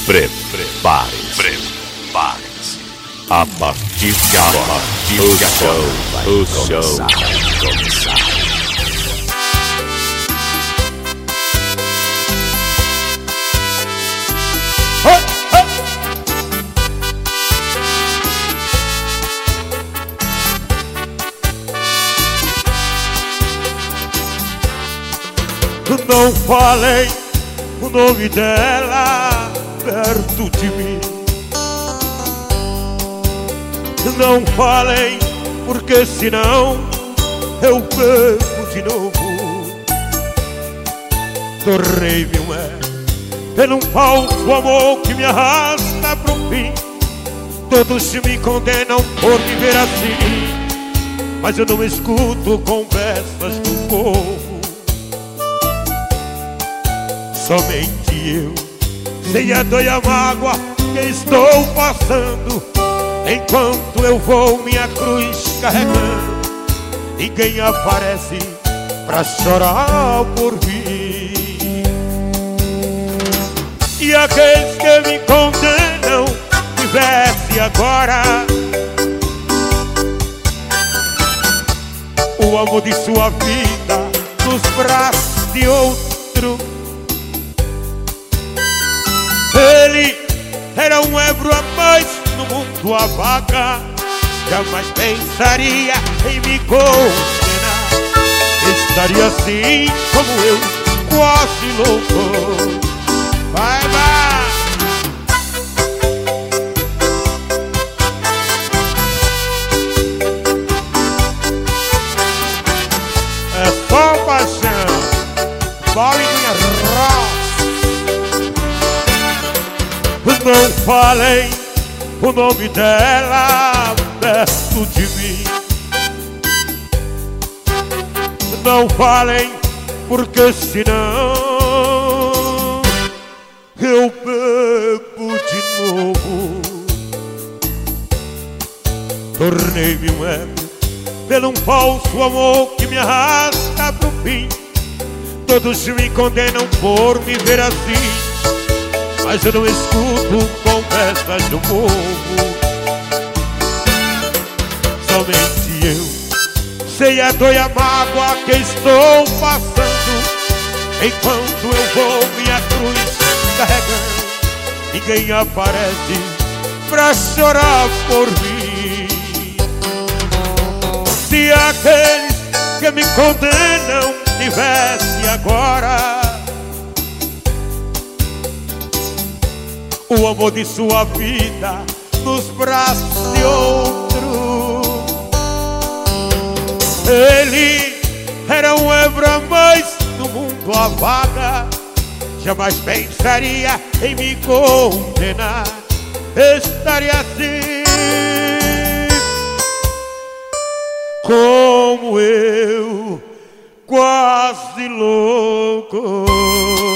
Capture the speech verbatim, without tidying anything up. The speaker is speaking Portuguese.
Prepare-se, prepare-se. A partir de agora, o show vai o show vai começar. Não falei o nome dela perto de mim. Não falei porque senão eu bebo de novo. Tornei-me um é pelo um falso amor que me arrasta pro fim. Todos me condenam por viver assim, mas eu não escuto conversas do povo. Somente eu sei a dor e a mágoa que estou passando, enquanto eu vou minha cruz carregando. Ninguém aparece pra chorar por mim. E aqueles que me condenam tivesse agora o amor de sua vida nos braços de outro. Ele era um ebro a mais no mundo a vaga, jamais pensaria em me condenar. Estaria assim como eu, quase louco. Vai, vai! É só paixão, bola e minha roça. Não falei o nome dela perto de mim. Não falei porque senão eu bebo de novo. Tornei-me um ego pelo um falso amor que me arrasta pro fim. Todos me condenam por me ver assim, mas eu não escuto conversas do povo. Somente eu sei a dor e a mágoa que estou passando, enquanto eu vou minha cruz carregando. Ninguém aparece pra chorar por mim. Se aqueles que me condenam tivesse agora o amor de sua vida nos braços de outro. Ele era um ebro a mais no mundo a vaga, jamais pensaria em me condenar. Estaria assim como eu, quase louco.